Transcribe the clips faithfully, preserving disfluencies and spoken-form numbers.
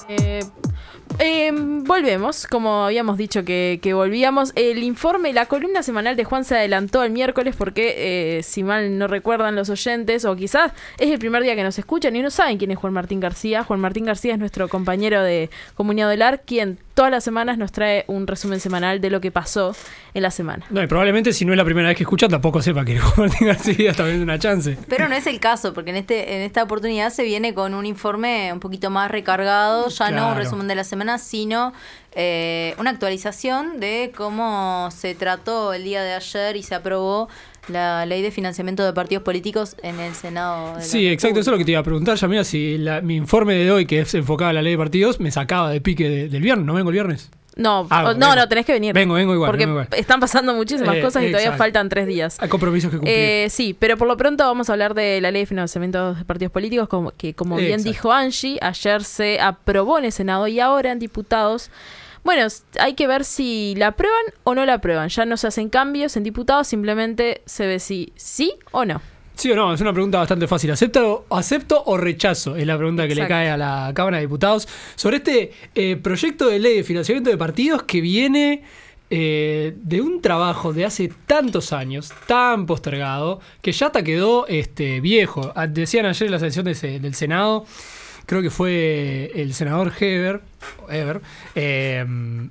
Eh, eh, volvemos, como habíamos dicho que, que volvíamos. El informe, la columna semanal de Juan se adelantó el miércoles porque, eh, si mal no recuerdan los oyentes, o quizás es el primer día que nos escuchan y no saben quién es Juan Martín García. Juan Martín García es nuestro compañero de Comunidad del A R, quien todas las semanas nos trae un resumen semanal de lo que pasó en la semana. No, y probablemente si no es la primera vez que escuchan, tampoco sepa que Juan Martín García también es una chance. Pero no es el caso, porque en este en esta oportunidad se viene con un informe un poquito más recargado, ya Claro. no un resumen de la semana, sino eh, una actualización de cómo se trató el día de ayer y se aprobó la ley de financiamiento de partidos políticos en el Senado de la Sí, exacto, eso es lo que te iba a preguntar. Ya mira, si la, mi informe de hoy, que es enfocado a la ley de partidos, me sacaba de pique de, del viernes. ¿No vengo el viernes? No, Ah, o- vengo. no, no, tenés que venir. Vengo, vengo igual. Porque vengo igual. están pasando muchísimas Eh, cosas y todavía exacto. faltan tres días. Hay compromisos que cumplir. Eh, sí, pero por lo pronto vamos a hablar de la ley de financiamiento de partidos políticos, como, que como bien Exacto. dijo Angie, ayer se aprobó en el Senado y ahora en diputados. Bueno, s- hay que ver si la aprueban o no la aprueban. Ya no se hacen cambios en diputados, simplemente se ve si sí o no. Sí o no, es una pregunta bastante fácil. ¿Acepto, acepto o rechazo? Es la pregunta que le Exacto. cae a la Cámara de Diputados sobre este eh, proyecto de ley de financiamiento de partidos que viene eh, de un trabajo de hace tantos años, tan postergado, que ya hasta quedó este, viejo. Ah, Decían ayer en la sesión de se- del Senado, creo que fue el senador Heber, Eber, eh,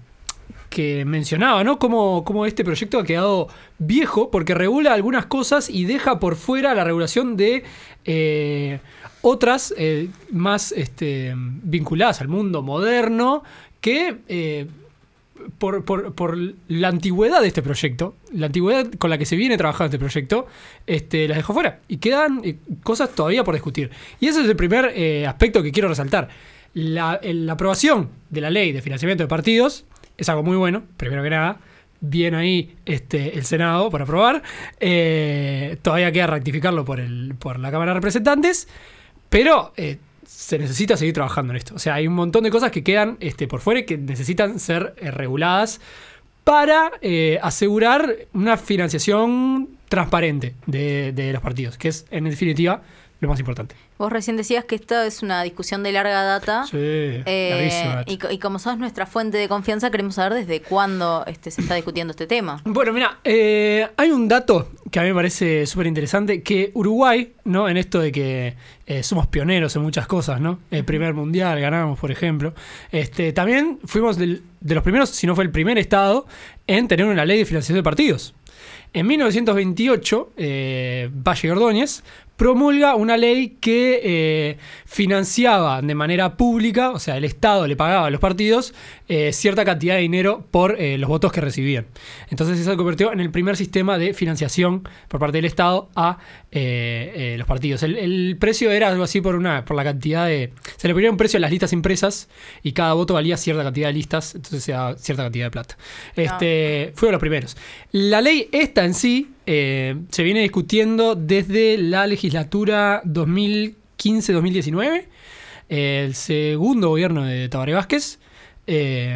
que mencionaba, ¿no? Cómo, cómo este proyecto ha quedado viejo porque regula algunas cosas y deja por fuera la regulación de eh, otras eh, más este, vinculadas al mundo moderno que eh, por, por, por la antigüedad de este proyecto, la antigüedad con la que se viene trabajando este proyecto, este, las dejó fuera y quedan eh, cosas todavía por discutir. Y ese es el primer eh, aspecto que quiero resaltar. La, el- la aprobación de la ley de financiamiento de partidos es algo muy bueno, primero que nada. Bien ahí este, el Senado para aprobar. Eh, todavía queda rectificarlo por, el, por la Cámara de Representantes, pero eh, se necesita seguir trabajando en esto. O sea, hay un montón de cosas que quedan este, por fuera y que necesitan ser eh, reguladas para eh, asegurar una financiación transparente de, de los partidos, que es en definitiva lo más importante. Vos recién decías que esta es una discusión de larga data. Sí, Eh, larguísima, Nacho. y, co- y como sos nuestra fuente de confianza, queremos saber desde cuándo este, se está discutiendo este tema. Bueno, mira, eh, hay un dato que a mí me parece súper interesante, que Uruguay, ¿no? En esto de que eh, somos pioneros en muchas cosas, ¿no? El primer mundial ganamos, por ejemplo. Este, también fuimos del- de los primeros, si no fue el primer estado, en tener una ley de financiación de partidos. En mil novecientos veintiocho, eh, Valle Ordóñez promulga una ley que eh, financiaba de manera pública, o sea, el Estado le pagaba a los partidos eh, cierta cantidad de dinero por eh, los votos que recibían. Entonces eso se convirtió en el primer sistema de financiación por parte del Estado a eh, eh, los partidos. El, el precio era algo así por una por la cantidad de... Se le ponía un precio a las listas impresas y cada voto valía cierta cantidad de listas, entonces se daba cierta cantidad de plata. Este, Fueron los primeros. La ley esta en sí eh, se viene discutiendo desde la legislatura dos mil quince dos mil diecinueve, eh, el segundo gobierno de Tabaré Vázquez. Eh,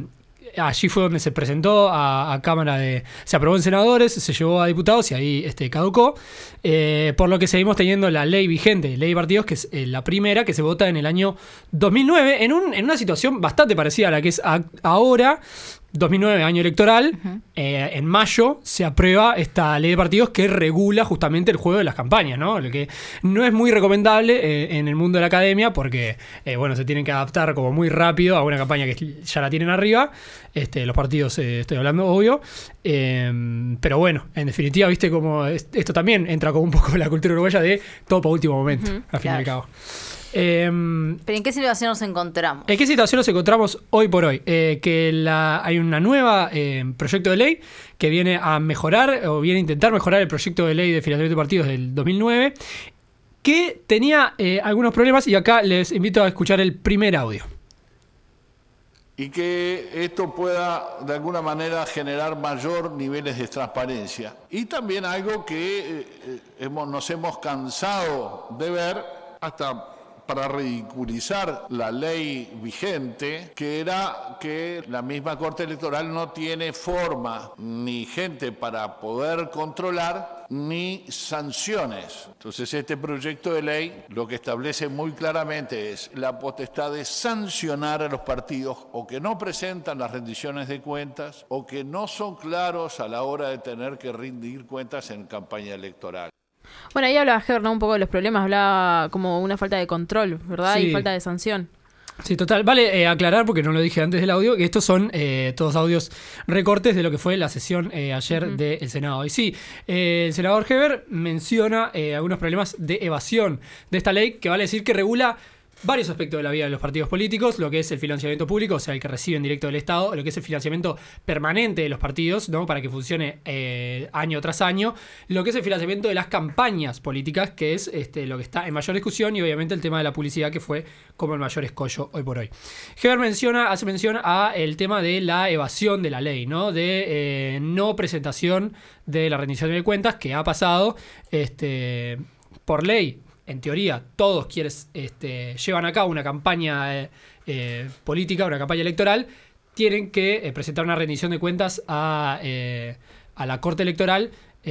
allí fue donde se presentó a, a Cámara de... Se aprobó en senadores, se llevó a diputados y ahí este, caducó. Eh, por lo que seguimos teniendo la ley vigente, ley de partidos, que es eh, la primera, que se vota en el año dos mil nueve, en, un, en una situación bastante parecida a la que es a- ahora. dos mil nueve, año electoral, Ujú. eh, en mayo se aprueba esta ley de partidos que regula justamente el juego de las campañas, ¿no? Lo que no es muy recomendable eh, en el mundo de la academia porque, eh, bueno, se tienen que adaptar como muy rápido a una campaña que ya la tienen arriba. Este, los partidos, eh, estoy hablando, obvio. Eh, pero bueno, en definitiva, viste como es- esto también entra como un poco en la cultura uruguaya de todo para último momento, Ujú, al fin y al claro. cabo. Eh, ¿Pero en qué situación nos encontramos? ¿En qué situación nos encontramos hoy por hoy? Eh, que la, hay una nueva eh, proyecto de ley que viene a mejorar o viene a intentar mejorar el proyecto de ley de financiamiento de partidos del dos mil nueve, que tenía eh, algunos problemas y acá les invito a escuchar el primer audio. Y que esto pueda de alguna manera generar mayor niveles de transparencia. Y también algo que eh, hemos, nos hemos cansado de ver hasta para ridiculizar la ley vigente, que era que la misma Corte Electoral no tiene forma ni gente para poder controlar ni sanciones. Entonces este proyecto de ley lo que establece muy claramente es la potestad de sancionar a los partidos o que no presentan las rendiciones de cuentas o que no son claros a la hora de tener que rendir cuentas en campaña electoral. Bueno, ahí hablaba Heber, ¿no? Un poco de los problemas, hablaba como una falta de control, ¿verdad? Sí. Y falta de sanción. Sí, total. Vale eh, aclarar, porque no lo dije antes del audio, que estos son eh, todos audios recortes de lo que fue la sesión eh, ayer uh-huh. del Senado. Y sí, eh, el senador Heber menciona eh, algunos problemas de evasión de esta ley, que vale decir que regula varios aspectos de la vida de los partidos políticos, lo que es el financiamiento público, o sea, el que reciben directo del Estado, lo que es el financiamiento permanente de los partidos, ¿no? Para que funcione eh, año tras año, lo que es el financiamiento de las campañas políticas, que es este, lo que está en mayor discusión, y obviamente el tema de la publicidad, que fue como el mayor escollo hoy por hoy. Heber menciona, hace mención a el tema de la evasión de la ley, ¿no? De eh, no presentación de la rendición de cuentas, que ha pasado este, por ley. En teoría, todos quienes este, llevan a cabo una campaña eh, eh, política, una campaña electoral, tienen que eh, presentar una rendición de cuentas a, eh, a la Corte Electoral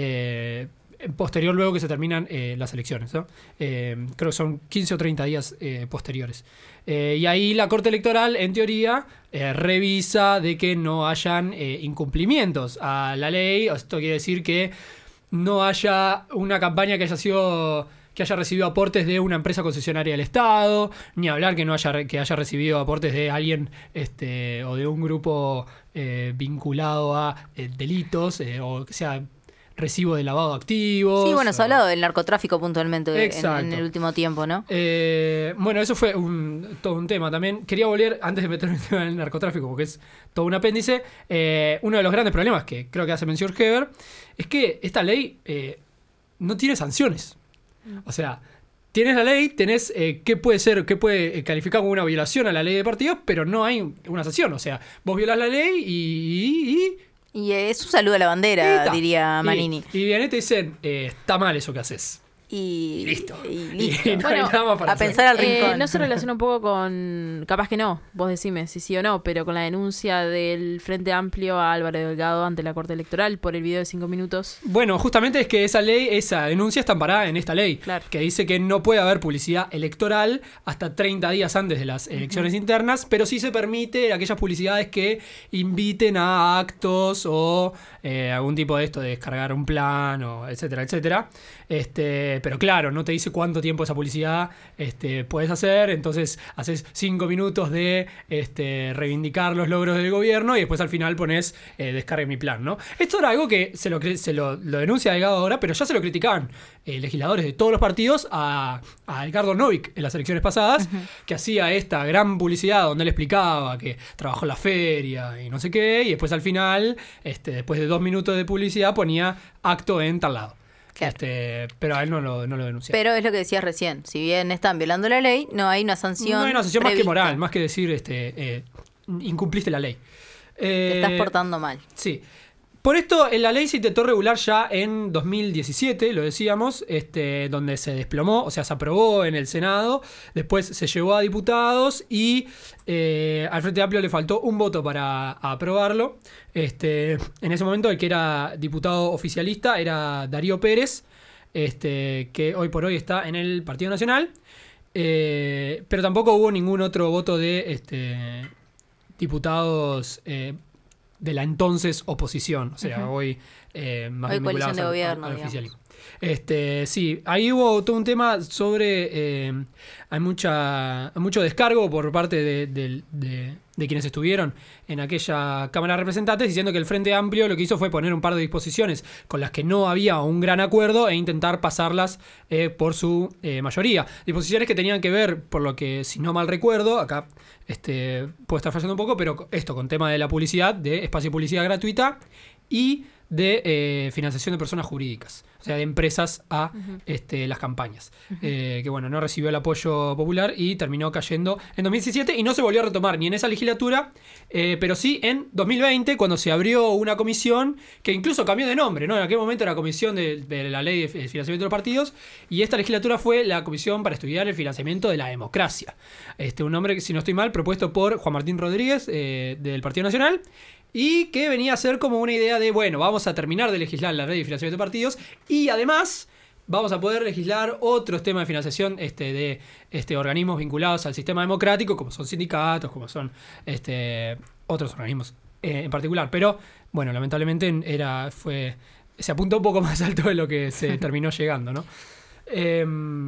eh, posterior luego que se terminan eh, las elecciones, ¿no? Eh, creo que son quince o treinta días eh, posteriores. Eh, y ahí la Corte Electoral, en teoría, eh, revisa de que no hayan eh, incumplimientos a la ley. Esto quiere decir que no haya una campaña que haya sido... que haya recibido aportes de una empresa concesionaria del Estado, ni hablar que no haya que haya recibido aportes de alguien este, o de un grupo eh, vinculado a eh, delitos, eh, o que sea recibo de lavado de activos. Sí, bueno, se ha o... hablado del narcotráfico puntualmente en, en el último tiempo, ¿no? Eh, bueno, eso fue un, todo un tema también. Quería volver, antes de meterme en el tema del narcotráfico, porque es todo un apéndice, eh, uno de los grandes problemas que creo que hace mención Heber es que esta ley eh, no tiene sanciones. O sea, tienes la ley, tenés eh, qué puede ser, qué puede calificar como una violación a la ley de partidos, pero no hay una sanción. O sea, vos violás la ley y... y, y es un saludo a la bandera, diría Manini. Y, y vienen y te dicen, eh, está mal eso que haces. Y, y listo. Y listo. Y no bueno, hay nada más para a hacer. pensar al rincón. Eh, no se relaciona un poco con, capaz que no, vos decime si sí o no, pero con la denuncia del Frente Amplio a Álvaro Delgado ante la Corte Electoral por el video de cinco minutos. Bueno, justamente es que esa ley, esa denuncia está amparada en esta ley, claro, que dice que no puede haber publicidad electoral hasta treinta días antes de las elecciones uh-huh. internas, pero sí se permite aquellas publicidades que inviten a actos o eh, algún tipo de esto de descargar un plan, o etcétera, etcétera. Este, pero claro, no te dice cuánto tiempo esa publicidad este, puedes hacer, entonces haces cinco minutos de este, reivindicar los logros del gobierno y después al final pones eh, descargue mi plan, ¿no? Esto era algo que se lo, se lo, lo denuncia Delgado ahora, pero ya se lo criticaban eh, legisladores de todos los partidos a, a Edgardo Novik en las elecciones pasadas, uh-huh. que hacía esta gran publicidad donde él explicaba que trabajó en la feria y no sé qué, y después al final, este, después de dos minutos de publicidad, ponía acto en tal lado. Claro. Este, pero a él no lo, no lo denunció. Pero es lo que decías recién, si bien están violando la ley, no hay una sanción. No hay una sanción prevista. Más que moral, más que decir este, eh, incumpliste la ley. Eh, Te estás portando mal. Sí. Por esto, la ley se intentó regular ya en dos mil diecisiete, lo decíamos, este, donde se desplomó, o sea, se aprobó en el Senado, después se llevó a diputados y eh, al Frente Amplio le faltó un voto para aprobarlo. Este, en ese momento el que era diputado oficialista era Darío Pérez, este, que hoy por hoy está en el Partido Nacional, eh, pero tampoco hubo ningún otro voto de este, diputados eh, de la entonces oposición, o sea, uh-huh. hoy eh, más hoy bien coalición de al, gobierno, al oficialismo. Este, sí, ahí hubo todo un tema sobre eh, hay mucha hay mucho descargo por parte de, de, de, de quienes estuvieron en aquella Cámara de Representantes diciendo que el Frente Amplio lo que hizo fue poner un par de disposiciones con las que no había un gran acuerdo e intentar pasarlas eh, por su eh, mayoría. Disposiciones que tenían que ver, por lo que si no mal recuerdo, acá este, puede estar fallando un poco, pero esto con tema de la publicidad, de espacio de publicidad gratuita y de eh, financiación de personas jurídicas, o sea, de empresas a uh-huh. este, las campañas. Uh-huh. Eh, que bueno, no recibió el apoyo popular y terminó cayendo en dos mil diecisiete y no se volvió a retomar ni en esa legislatura, eh, pero sí en dos mil veinte, cuando se abrió una comisión que incluso cambió de nombre, ¿no? En aquel momento era Comisión de, de la Ley de Financiamiento de los Partidos, y esta legislatura fue la Comisión para Estudiar el Financiamiento de la Democracia. Este, un nombre que, si no estoy mal, propuesto por Juan Martín Rodríguez, eh, del Partido Nacional, y que venía a ser como una idea de, bueno, vamos a terminar de legislar la Ley de Financiamiento de Partidos y además vamos a poder legislar otros temas de financiación este, de este, organismos vinculados al sistema democrático, como son sindicatos, como son este, otros organismos eh, en particular. Pero, bueno, lamentablemente era, fue, se apuntó un poco más alto de lo que se terminó llegando, ¿no? Eh,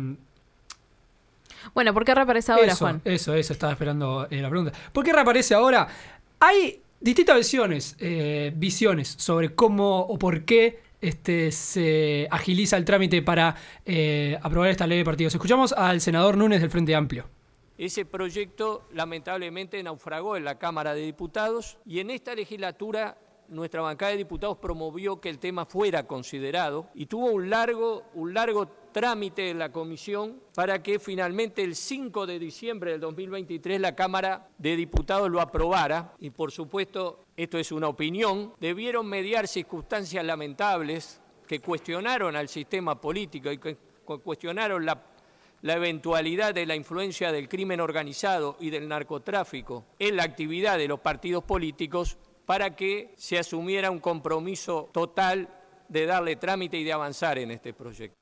bueno, ¿por qué reaparece ahora, eso, Juan? Eso, eso, estaba esperando eh, la pregunta. ¿Por qué reaparece ahora? Hay distintas visiones, eh, visiones sobre cómo o por qué este, se agiliza el trámite para eh, aprobar esta ley de partidos. Escuchamos al senador Núñez del Frente Amplio. Ese proyecto lamentablemente naufragó en la Cámara de Diputados y en esta legislatura nuestra bancada de diputados promovió que el tema fuera considerado y tuvo un largo, un largo trámite en la comisión para que finalmente el cinco de diciembre del dos mil veintitrés la Cámara de Diputados lo aprobara. Y por supuesto, esto es una opinión, debieron mediar circunstancias lamentables que cuestionaron al sistema político y que cuestionaron la, la eventualidad de la influencia del crimen organizado y del narcotráfico en la actividad de los partidos políticos, para que se asumiera un compromiso total de darle trámite y de avanzar en este proyecto.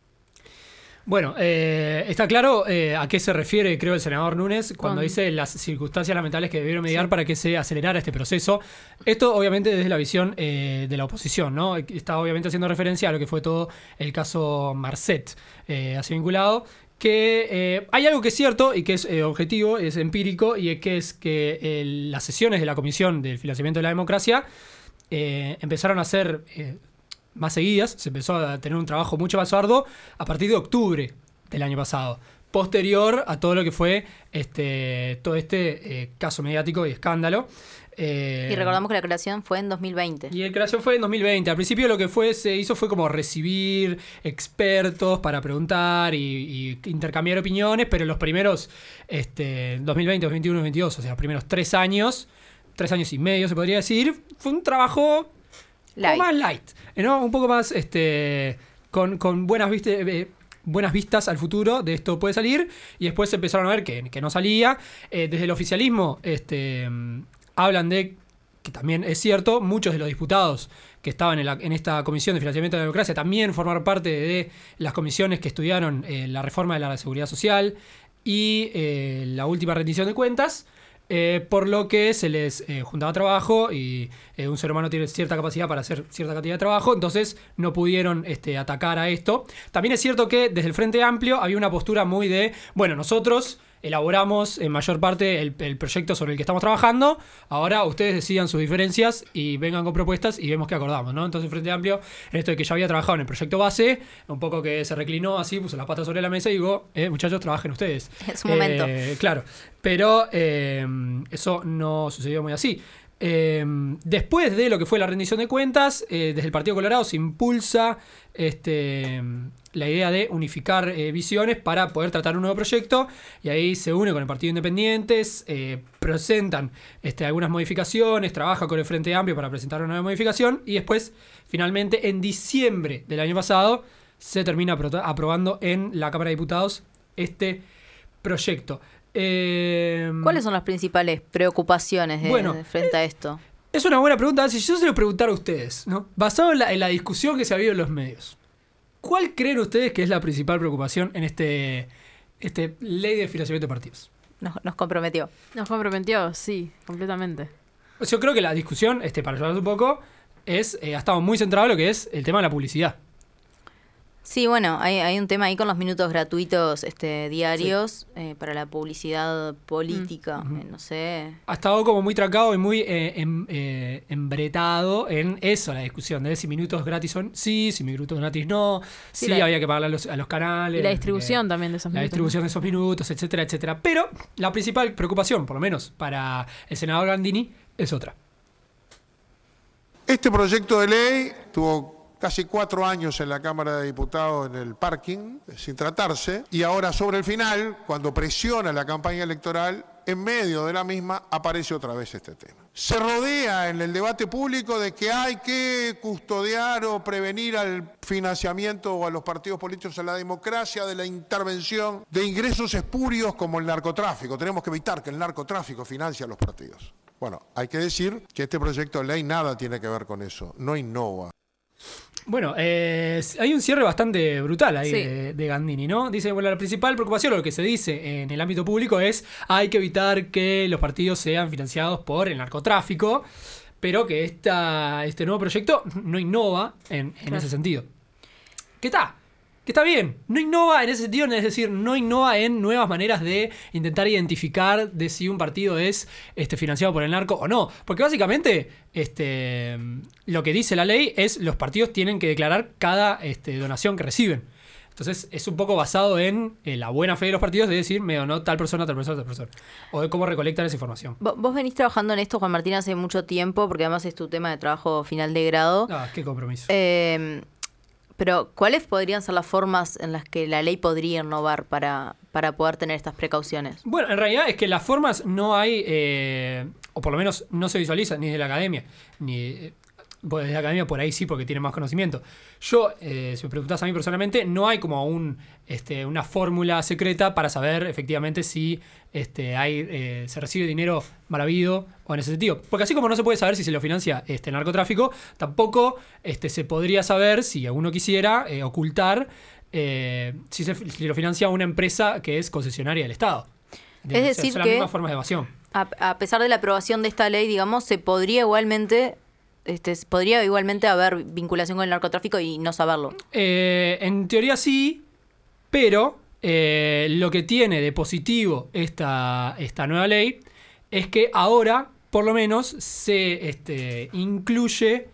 Bueno, eh, está claro eh, a qué se refiere, creo, el senador Núñez cuando um. dice las circunstancias lamentables que debieron mediar sí. para que se acelerara este proceso. Esto, obviamente, desde la visión eh, de la oposición, ¿no? Está, obviamente, haciendo referencia a lo que fue todo el caso Marcet, eh, así vinculado. Que eh, hay algo que es cierto y que es eh, objetivo, es empírico, y es que es que eh, las sesiones de la Comisión del Financiamiento de la Democracia eh, empezaron a ser eh, más seguidas, se empezó a tener un trabajo mucho más arduo a partir de octubre del año pasado, posterior a todo lo que fue este todo este eh, caso mediático y escándalo. Eh, y recordamos que la creación fue en dos mil veinte. Y la creación fue en dos mil veinte. Al principio lo que fue se hizo fue como recibir expertos para preguntar y, y intercambiar opiniones, pero los primeros este, dos mil veinte, dos mil veintiuno, dos mil veintidós, o sea, los primeros tres años, tres años y medio se podría decir, fue un trabajo light. Un poco más light, ¿no? Un poco más este, con, con buenas vistas. Eh, buenas vistas al futuro de esto puede salir, y después se empezaron a ver que, que no salía. Eh, desde el oficialismo este, hablan de, que también es cierto, muchos de los diputados que estaban en, la, en esta Comisión de Financiamiento de la Democracia también formaron parte de las comisiones que estudiaron eh, la reforma de la Seguridad Social y eh, la última rendición de cuentas. Eh, por lo que se les eh, juntaba trabajo y eh, un ser humano tiene cierta capacidad para hacer cierta cantidad de trabajo, entonces no pudieron este, atacar a esto. También es cierto que desde el Frente Amplio había una postura muy de, bueno, nosotros elaboramos en mayor parte el, el proyecto sobre el que estamos trabajando, ahora ustedes decidan sus diferencias y vengan con propuestas y vemos qué acordamos, ¿no? Entonces el Frente Amplio, en esto de que ya había trabajado en el proyecto base, un poco que se reclinó así, puso las patas sobre la mesa y digo, eh, muchachos, trabajen ustedes. Es su momento. Eh, claro, pero eh, eso no sucedió muy así. Eh, después de lo que fue la rendición de cuentas, eh, desde el Partido Colorado se impulsa este, la idea de unificar eh, visiones para poder tratar un nuevo proyecto, y ahí se une con el Partido Independientes, eh, presentan este, algunas modificaciones, trabaja con el Frente Amplio para presentar una nueva modificación, y después, finalmente, en diciembre del año pasado, se termina apro- aprobando en la Cámara de Diputados este proyecto. Eh, ¿Cuáles son las principales preocupaciones de, bueno, de frente a esto? Es una buena pregunta. Si yo se lo preguntara a ustedes, ¿no? Basado en la, en la discusión que se ha habido en los medios, ¿cuál creen ustedes que es la principal preocupación en este, este ley de financiamiento de partidos? Nos, nos comprometió. Nos comprometió, sí, completamente. Yo creo que la discusión, este, para ayudarnos un poco, es eh, ha estado muy centrado en lo que es el tema de la publicidad. Sí, bueno, hay, hay un tema ahí con los minutos gratuitos este, diarios sí. eh, para la publicidad política, mm. eh, no sé. Ha estado como muy trancado y muy eh, em, eh, embretado en eso, la discusión de si minutos gratis son sí, si minutos gratis no, sí, si la, había que pagarle a los, a los canales. Y la distribución eh, también de esos la minutos. La distribución ¿no? de esos minutos, etcétera, etcétera. Pero la principal preocupación, por lo menos para el senador Gandini, es otra. Este proyecto de ley tuvo casi cuatro años en la Cámara de Diputados en el parking, sin tratarse, y ahora sobre el final, cuando presiona la campaña electoral, en medio de la misma aparece otra vez este tema. Se rodea en el debate público de que hay que custodiar o prevenir al financiamiento o a los partidos políticos, a la democracia, de la intervención de ingresos espurios como el narcotráfico. Tenemos que evitar que el narcotráfico financie a los partidos. Bueno, hay que decir que este proyecto de ley nada tiene que ver con eso, no innova. Bueno, eh, hay un cierre bastante brutal ahí Sí. de, de Gandini, ¿no? Dice, bueno, la principal preocupación, o lo que se dice en el ámbito público es hay que evitar que los partidos sean financiados por el narcotráfico, pero que esta, este nuevo proyecto no innova en, en Claro. ese sentido. ¿Qué está? Que está bien, no innova en ese sentido, es decir, no innova en nuevas maneras de intentar identificar de si un partido es este, financiado por el narco o no. Porque básicamente este, lo que dice la ley es los partidos tienen que declarar cada este, donación que reciben. Entonces es un poco basado en, en la buena fe de los partidos de decir, me donó tal persona, tal persona, tal persona. O de cómo recolectan esa información. Vo- Vos venís trabajando en esto, Juan Martín, hace mucho tiempo, porque además es tu tema de trabajo final de grado. Ah, qué compromiso. Eh, pero, ¿cuáles podrían ser las formas en las que la ley podría innovar para, para poder tener estas precauciones? Bueno, en realidad es que las formas no hay, eh, o por lo menos no se visualizan ni de la academia, ni eh, bueno, desde la academia por ahí sí, porque tiene más conocimiento. Yo, eh, si me preguntás a mí personalmente, no hay como un, este, una fórmula secreta para saber efectivamente si este, hay, eh, se recibe dinero mal habido o en ese sentido. Porque así como no se puede saber si se lo financia este, el narcotráfico, tampoco este, se podría saber, si alguno quisiera, eh, ocultar eh, si, se, si lo financia una empresa que es concesionaria del Estado. ¿Entiendes? Es decir son que- las mismas formas de evasión. A, a pesar de la aprobación de esta ley, digamos, se podría igualmente, este, podría igualmente haber vinculación con el narcotráfico y no saberlo. Eh, en teoría sí, pero eh, lo que tiene de positivo esta, esta nueva ley es que ahora, por lo menos, se este, incluye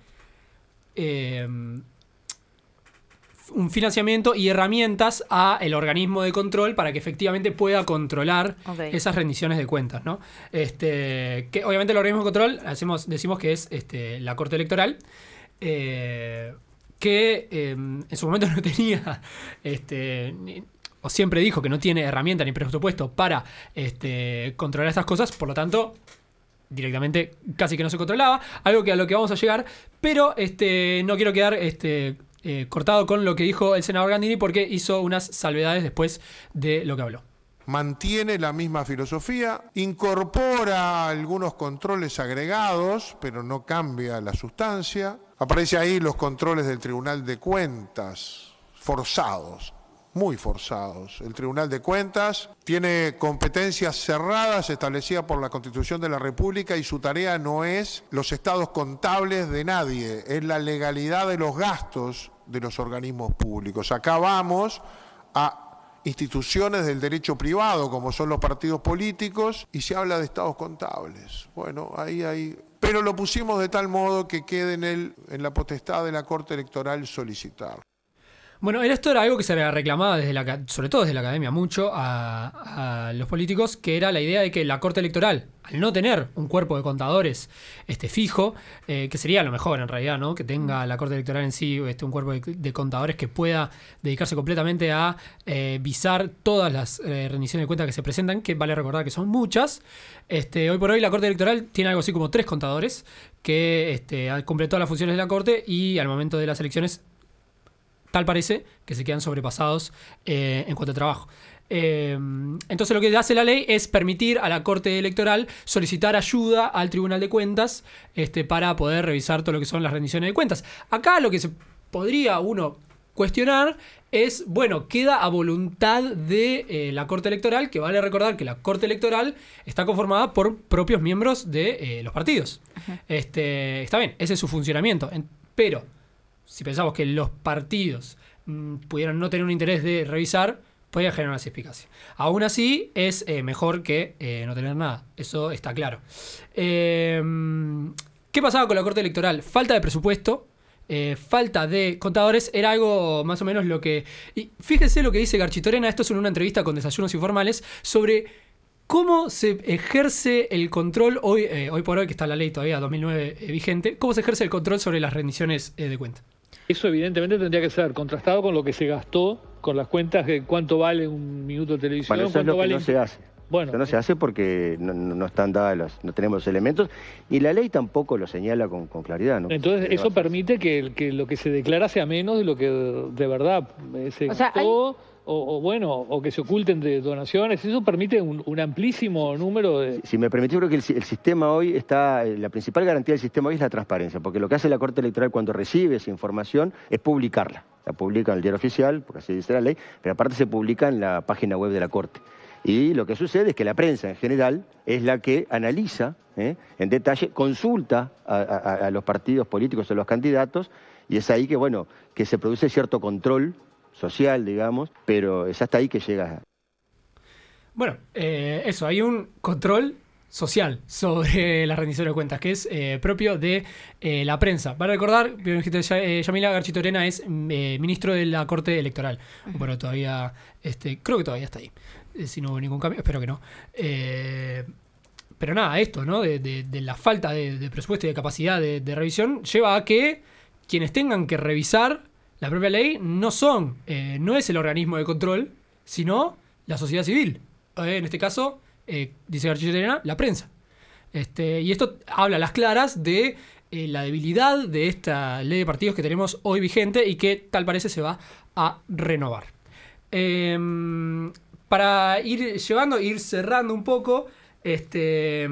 eh, un financiamiento y herramientas a el organismo de control para que efectivamente pueda controlar Ok. esas rendiciones de cuentas, ¿no? Este, que obviamente el organismo de control hacemos, decimos que es este, la Corte Electoral, eh, que eh, en su momento no tenía este, ni- o siempre dijo que no tiene herramienta ni presupuesto para este, controlar estas cosas, por lo tanto directamente casi que no se controlaba, algo que a lo que vamos a llegar, pero este, no quiero quedar este, eh, cortado con lo que dijo el senador Gandini porque hizo unas salvedades después de lo que habló. Mantiene la misma filosofía, incorpora algunos controles agregados, pero no cambia la sustancia. Aparece ahí los controles del Tribunal de Cuentas, forzados, muy forzados. El Tribunal de Cuentas tiene competencias cerradas establecidas por la Constitución de la República y su tarea no es los estados contables de nadie, es la legalidad de los gastos de los organismos públicos. Acá vamos a instituciones del derecho privado, como son los partidos políticos, y se habla de estados contables. Bueno, ahí hay... Pero lo pusimos de tal modo que quede en, el, en la potestad de la Corte Electoral solicitar. Bueno, esto era algo que se reclamaba desde la, ca- sobre todo desde la academia mucho a, a los políticos, que era la idea de que la Corte Electoral, al no tener un cuerpo de contadores este, fijo, eh, que sería lo mejor en realidad, ¿no? Que tenga la Corte Electoral en sí este, un cuerpo de, de contadores que pueda dedicarse completamente a eh, visar todas las eh, rendiciones de cuentas que se presentan, que vale recordar que son muchas. Este, hoy por hoy la Corte Electoral tiene algo así como tres contadores que este, cumplen todas las funciones de la Corte y al momento de las elecciones tal parece que se quedan sobrepasados eh, en cuanto a trabajo. Eh, entonces lo que hace la ley es permitir a la Corte Electoral solicitar ayuda al Tribunal de Cuentas este, para poder revisar todo lo que son las rendiciones de cuentas. Acá lo que se podría uno cuestionar es, bueno, queda a voluntad de eh, la Corte Electoral, que vale recordar que la Corte Electoral está conformada por propios miembros de eh, los partidos. Este, está bien, ese es su funcionamiento. En- pero si pensamos que los partidos mmm, pudieran no tener un interés de revisar, podría generar una suspicacia. Aún así, es eh, mejor que eh, no tener nada. Eso está claro. Eh, ¿Qué pasaba con la Corte Electoral? Falta de presupuesto, eh, falta de contadores, era algo más o menos lo que... Y fíjense lo que dice Garchitorena, esto es en una entrevista con Desayunos Informales, sobre ¿Cómo se ejerce el control hoy, eh, hoy por hoy, que está la ley todavía dos mil nueve eh, vigente, cómo se ejerce el control sobre las rendiciones eh, de cuentas? Eso evidentemente tendría que ser contrastado con lo que se gastó, con las cuentas de cuánto vale un minuto de televisión. Bueno, eso es lo que vale... no se hace. Bueno, eso no se hace porque no, no están dadas los, no tenemos los elementos y la ley tampoco lo señala con, con claridad, ¿no? Entonces eso permite que, que lo que se declara sea menos de lo que de verdad se O sea, gastó. hay- O, o bueno, o que se oculten de donaciones, eso permite un, un amplísimo número de... Si me permitís, creo que el, el sistema hoy está, la principal garantía del sistema hoy es la transparencia, porque lo que hace la Corte Electoral cuando recibe esa información es publicarla. La publica en el diario oficial, porque así dice la ley, pero aparte se publica en la página web de la Corte. Y lo que sucede es que la prensa en general es la que analiza ¿eh? en detalle, consulta a, a, a los partidos políticos o a los candidatos, y es ahí que, bueno, que se produce cierto control social, digamos, pero es hasta ahí que llega. Bueno, eh, eso, hay un control social sobre la rendición de cuentas, que es eh, propio de eh, la prensa. Para recordar, eh, Yamila Garchitorena es eh, ministro de la Corte Electoral. Bueno, todavía, este, creo que todavía está ahí, eh, si no hubo ningún cambio, espero que no. Eh, pero nada, esto, ¿no? De, de, de la falta de, de presupuesto y de capacidad de, de revisión lleva a que quienes tengan que revisar la propia ley no son, eh, no es el organismo de control, sino la sociedad civil. Eh, en este caso, eh, dice Garchitorena, la prensa. Este, y esto habla a las claras de eh, la debilidad de esta ley de partidos que tenemos hoy vigente y que tal parece se va a renovar. Eh, para ir llevando, ir cerrando un poco, este...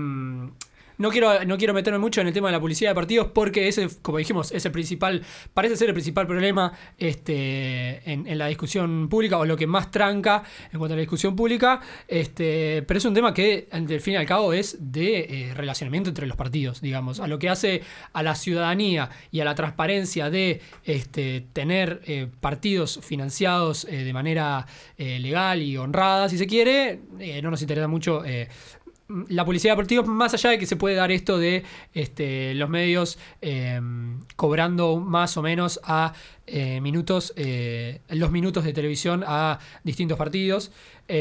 No quiero, no quiero meterme mucho en el tema de la publicidad de partidos porque ese, como dijimos, es el principal, parece ser el principal problema este, en, en la discusión pública o lo que más tranca en cuanto a la discusión pública, este, pero es un tema que al fin y al cabo es de eh, relacionamiento entre los partidos, digamos, a lo que hace a la ciudadanía y a la transparencia de este, tener eh, partidos financiados eh, de manera eh, legal y honrada, si se quiere, eh, no nos interesa mucho eh, la publicidad de partidos, más allá de que se puede dar esto de este, los medios eh, cobrando más o menos a eh, minutos, eh, los minutos de televisión a distintos partidos.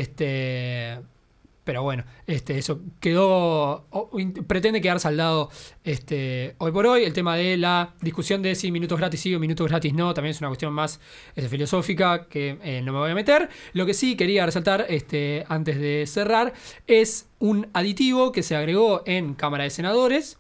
Este, pero bueno, este, eso quedó, o, pretende quedar saldado este, hoy por hoy. El tema de la discusión de si minutos gratis sí o minutos gratis no, también es una cuestión más este, filosófica que eh, no me voy a meter. Lo que sí quería resaltar este, antes de cerrar es un aditivo que se agregó en Cámara de Senadores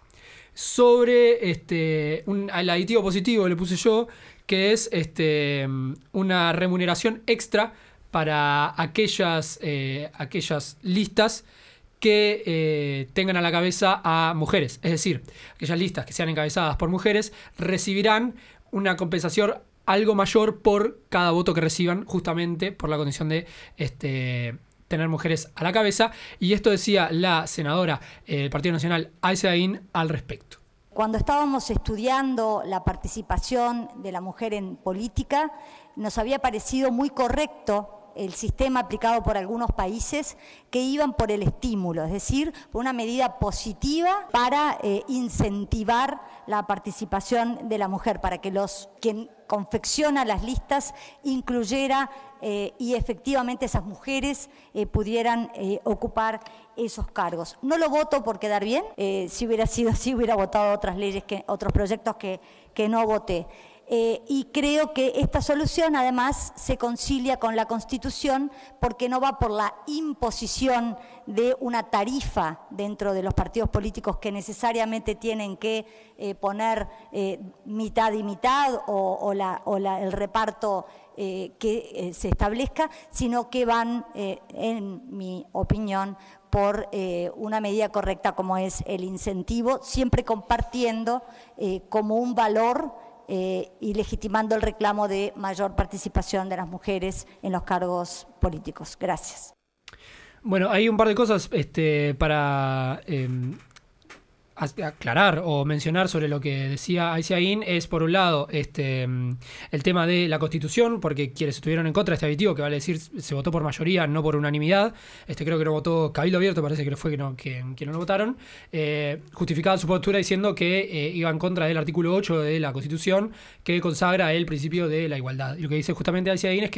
sobre este, un, el aditivo positivo, le puse yo, que es este, una remuneración extra para aquellas, eh, aquellas listas que eh, tengan a la cabeza a mujeres. Es decir, aquellas listas que sean encabezadas por mujeres recibirán una compensación algo mayor por cada voto que reciban, justamente por la condición de este, tener mujeres a la cabeza. Y esto decía la senadora eh, del Partido Nacional, Aisha Ain, al respecto. Cuando estábamos estudiando la participación de la mujer en política, nos había parecido muy correcto el sistema aplicado por algunos países que iban por el estímulo, es decir, por una medida positiva para eh, incentivar la participación de la mujer, para que los quien confecciona las listas incluyera eh, y efectivamente esas mujeres eh, pudieran eh, ocupar esos cargos. No lo voto por quedar bien, eh, si hubiera sido así hubiera votado otras leyes, que, otros proyectos que, que no voté. Eh, y creo que esta solución además se concilia con la Constitución porque no va por la imposición de una tarifa dentro de los partidos políticos que necesariamente tienen que eh, poner eh, mitad y mitad o, o, la, o la, el reparto eh, que eh, se establezca, sino que van, eh, en mi opinión, por eh, una medida correcta como es el incentivo, siempre compartiendo eh, como un valor Eh, y legitimando el reclamo de mayor participación de las mujeres en los cargos políticos. Gracias. Bueno, hay un par de cosas este, para eh, aclarar o mencionar sobre lo que decía Aisha Ain. Es, por un lado, este, el tema de la Constitución, porque quienes estuvieron en contra de este aditivo, que vale decir, se votó por mayoría, no por unanimidad. Este, creo que no votó Cabildo Abierto, parece que fue que no, que, que no lo votaron. Eh, justificaban su postura diciendo que eh, iba en contra del artículo ocho de la Constitución, que consagra el principio de la igualdad. Y lo que dice justamente Aisha Ain es que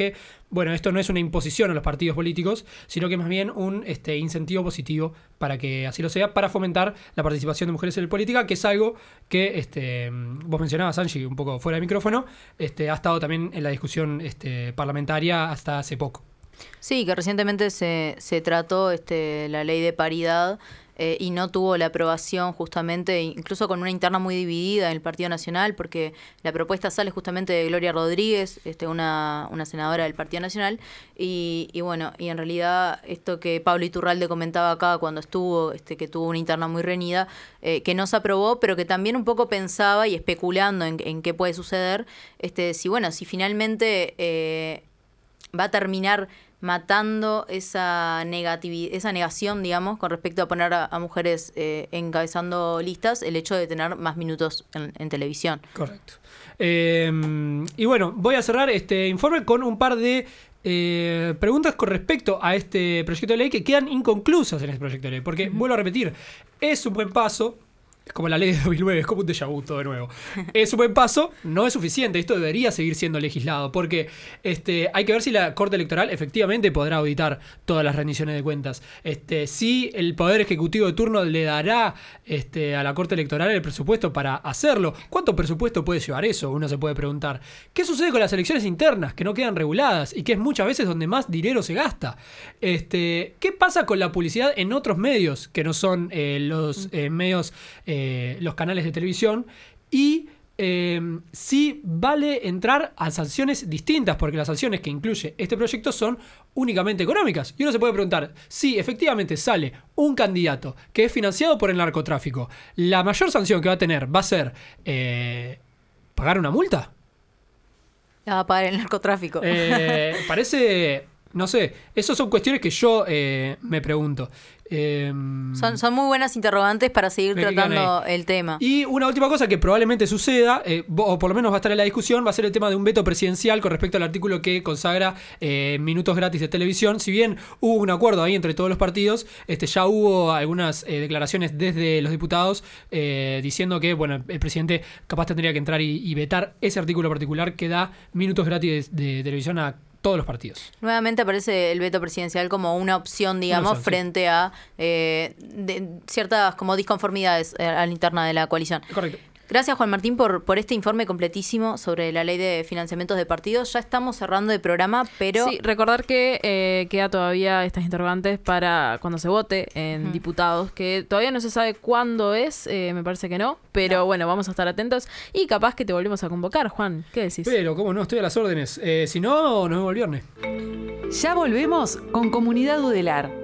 bueno, esto no es una imposición a los partidos políticos, sino que más bien un este, incentivo positivo para que así lo sea, para fomentar la participación de mujeres en la política, que es algo que este, vos mencionabas, Angie, un poco fuera de micrófono, este, ha estado también en la discusión este, parlamentaria hasta hace poco. Sí, que recientemente se, se trató este, la ley de paridad eh, y no tuvo la aprobación justamente, incluso con una interna muy dividida en el Partido Nacional, porque la propuesta sale justamente de Gloria Rodríguez, este, una, una senadora del Partido Nacional, y, y bueno, y en realidad esto que Pablo Iturralde comentaba acá cuando estuvo, este, que tuvo una interna muy reñida, eh, que no se aprobó, pero que también un poco pensaba y especulando en, en qué puede suceder, este, si bueno, si finalmente eh, va a terminar matando esa negatividad, esa negación, digamos, con respecto a poner a, a mujeres eh, encabezando listas, el hecho de tener más minutos en, en televisión. Correcto. Eh, y bueno, voy a cerrar este informe con un par de eh, preguntas con respecto a este proyecto de ley que quedan inconclusas en este proyecto de ley. Porque, uh-huh. vuelvo a repetir, es un buen paso. Es como la ley de dos mil nueve, es como un déjà vu todo de nuevo. Es un buen paso, no es suficiente. Esto debería seguir siendo legislado, porque este, hay que ver si la Corte Electoral efectivamente podrá auditar todas las rendiciones de cuentas. Este, si el Poder Ejecutivo de turno le dará este, a la Corte Electoral el presupuesto para hacerlo. ¿Cuánto presupuesto puede llevar eso? Uno se puede preguntar. ¿Qué sucede con las elecciones internas que no quedan reguladas y que es muchas veces donde más dinero se gasta? Este, ¿Qué pasa con la publicidad en otros medios que no son eh, los eh, medios... Eh, los canales de televisión? Y eh, si vale entrar a sanciones distintas, porque las sanciones que incluye este proyecto son únicamente económicas. Y uno se puede preguntar, si efectivamente sale un candidato que es financiado por el narcotráfico, ¿la mayor sanción que va a tener va a ser eh, pagar una multa? La va a pagar el narcotráfico. Eh, parece... No sé, esas son cuestiones que yo eh, me pregunto. Eh, son, son muy buenas interrogantes para seguir tratando el tema. Y una última cosa que probablemente suceda, eh, o por lo menos va a estar en la discusión, va a ser el tema de un veto presidencial con respecto al artículo que consagra eh, minutos gratis de televisión. Si bien hubo un acuerdo ahí entre todos los partidos, este, ya hubo algunas eh, declaraciones desde los diputados eh, diciendo que bueno, el presidente capaz tendría que entrar y, y vetar ese artículo particular que da minutos gratis de, de televisión a todos los partidos. Nuevamente aparece el veto presidencial como una opción, digamos, una opción, frente sí. a eh, de ciertas como disconformidades a la interna de la coalición. Correcto. Gracias, Juan Martín, por, por este informe completísimo sobre la ley de financiamientos de partidos. Ya estamos cerrando el programa, pero... Sí, recordar que eh, queda todavía estas interrogantes para cuando se vote en uh-huh. diputados, que todavía no se sabe cuándo es, eh, me parece que no, pero no. bueno, vamos a estar atentos y capaz que te volvemos a convocar, Juan. ¿Qué decís? Pero, ¿cómo no? Estoy a las órdenes. Eh, si no, nos vemos el viernes. Ya volvemos con Comunidad Udelar.